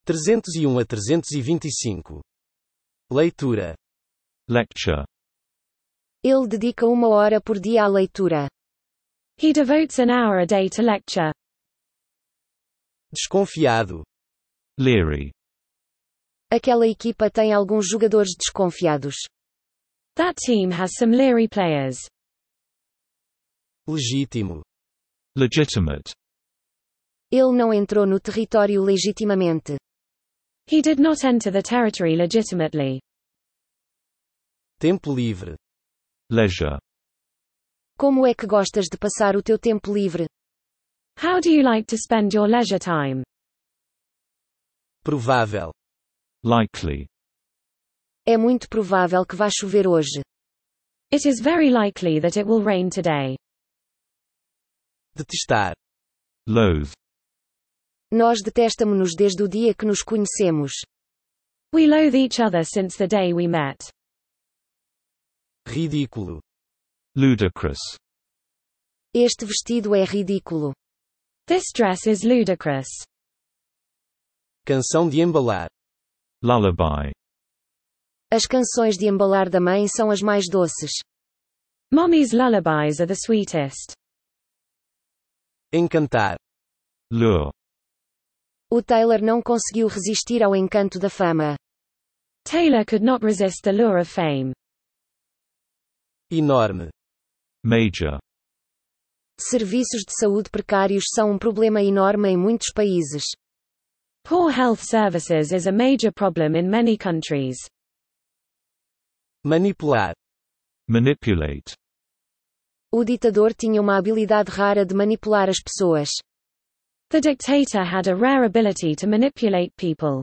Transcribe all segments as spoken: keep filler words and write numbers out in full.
trezentos e um a trezentos e vinte e cinco. Leitura. Lecture. Ele dedica uma hora por dia à leitura. He devotes an hour a day to lecture. Desconfiado. Leery. Aquela equipa tem alguns jogadores desconfiados. That team has some leery players. Legítimo. Legitimate. Ele não entrou no território legitimamente. He did not enter the territory legitimately. Tempo livre. Leisure. Como é que gostas de passar o teu tempo livre? How do you like to spend your leisure time? Provável. Likely. É muito provável que vá chover hoje. It is very likely that it will rain today. Detestar. Loathe. Nós detestamo-nos desde o dia que nos conhecemos. We loathe each other since the day we met. Ridículo. Ludicrous. Este vestido é ridículo. This dress is ludicrous. Canção de embalar. Lullaby. As canções de embalar da mãe são as mais doces. Mommy's lullabies are the sweetest. Encantar. Lure. O Taylor não conseguiu resistir ao encanto da fama. Taylor could not resist the lure of fame. Enorme. Major. Serviços de saúde precários são um problema enorme em muitos países. Poor health services is a major problem in many countries. Manipular. Manipulate. O ditador tinha uma habilidade rara de manipular as pessoas. The dictator had a rare ability to manipulate people.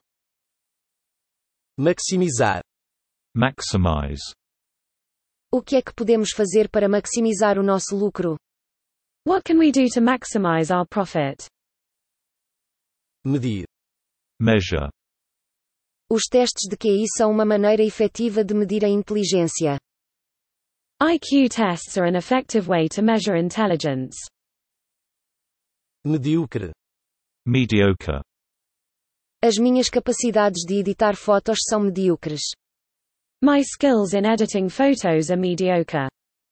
Maximizar. Maximize. O que é que podemos fazer para maximizar o nosso lucro? What can we do to maximize our profit? Medir. Measure. Os testes de Q I são uma maneira efetiva de medir a inteligência. I Q tests are an effective way to measure intelligence. Medíocre. Mediocre. As minhas capacidades de editar fotos são medíocres. My skills in editing photos are mediocre.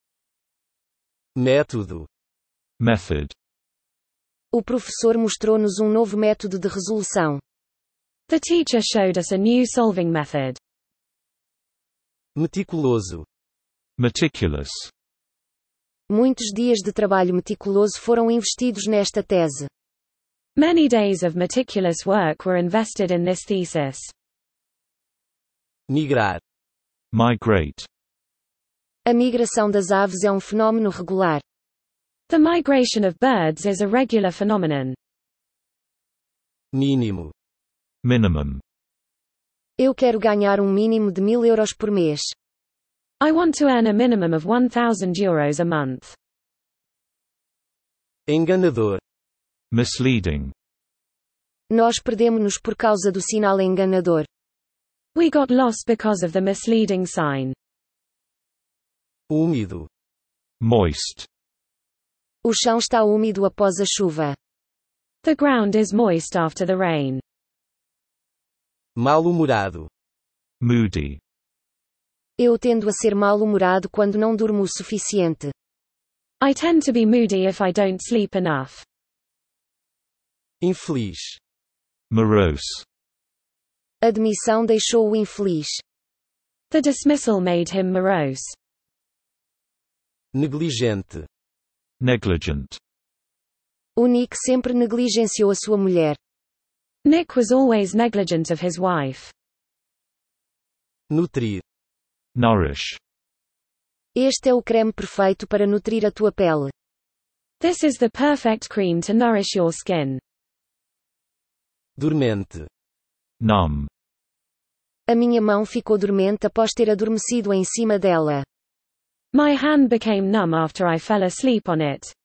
Método. Method. O professor mostrou-nos um novo método de resolução. The teacher showed us a new solving method. Meticuloso. Meticulous. Muitos dias de trabalho meticuloso foram investidos nesta tese. Many days of meticulous work were invested in this thesis. Migrar. Migrate. A migração das aves é um fenômeno regular. The migration of birds is a regular phenomenon. Mínimo. Minimum. Eu quero ganhar um mínimo de mil euros por mês. I want to earn a minimum of one thousand euros a month. Enganador. Misleading. Nós perdemos-nos por causa do sinal enganador. We got lost because of the misleading sign. Úmido. Moist. O chão está úmido após a chuva. The ground is moist after the rain. Mal-humorado. Moody. Eu tendo a ser mal-humorado quando não durmo o suficiente. I tend to be moody if I don't sleep enough. Infeliz. Morose. A demissão deixou-o infeliz. The dismissal made him morose. Negligente. Negligent. O Nick sempre negligenciou a sua mulher. Nick was always negligent of his wife. Nutrir. Nourish. Este é o creme perfeito para nutrir a tua pele. This is the perfect cream to nourish your skin. Dormente. Numb. A minha mão ficou dormente após ter adormecido em cima dela. My hand became numb after I fell asleep on it.